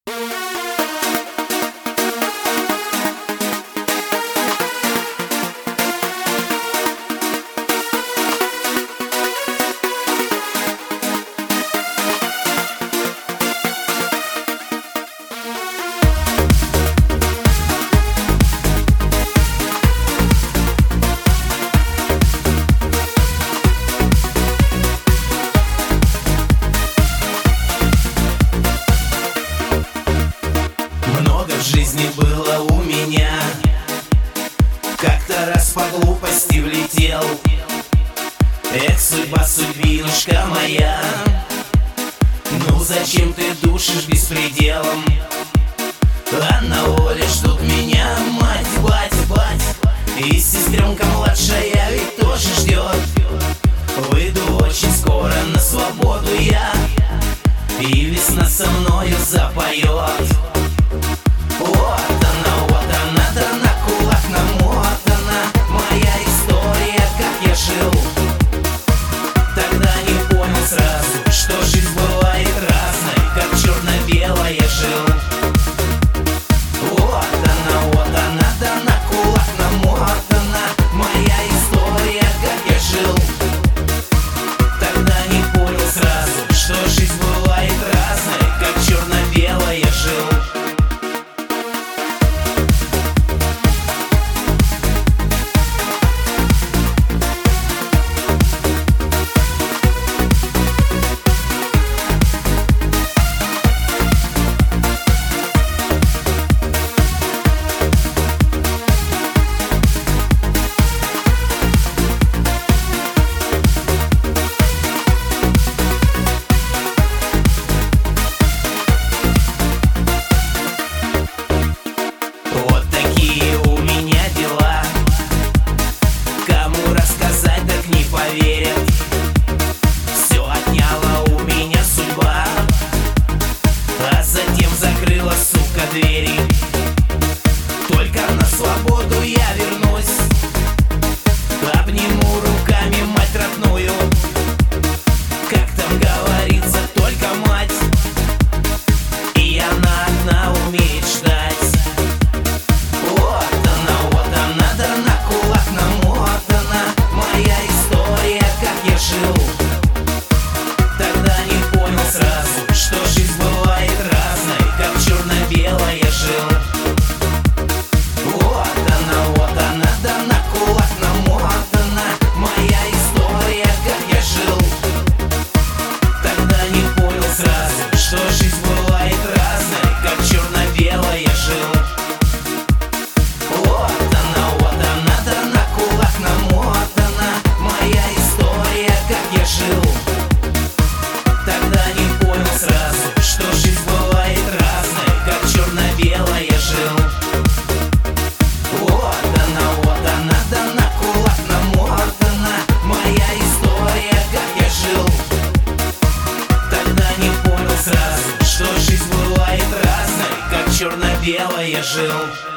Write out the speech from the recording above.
В жизни было у меня. Как-то раз по глупости влетел. Эх, судьба, судьбинушка моя, ну зачем ты душишь беспределом? А на воле ждут меня мать, бать, и сестренка младшая ведь тоже ждет. Выйду очень скоро на свободу я, и весна со мною запоет. Вот она, да на кулак намотана моя история, как я жил. Тогда не понял сразу, что жизнь бывает разной, как черно-белая жил. Вот она, да на кулак намотана моя история, как я жил. Тогда не понял сразу, что жизнь бывает разной, как черно-белая жил. Все отняла у меня судьба, а затем закрыла, сука, двери. Только на свободу я вернусь, обниму руками мать родную. Как там говорится, только мать, и она одна умеет ждать. Вот она, да на кулак намотана моя история, как я жил. Тогда не понял сразу, что жизнь бывает разной, как черно-белая жил. Вот она, да на кулак намотана моя история, как я жил. Тогда не понял сразу, что жизнь бывает разной, как черно-белая жил. Вот она, да на кулак намотана моя история, как я жил. Тогда не понял сразу, что жизнь бывает разной, как черно-белая жил. Вот она, да на кулак намотана моя история, как я жил. Тогда не понял сразу, что жизнь бывает разной, как черно-белая жил.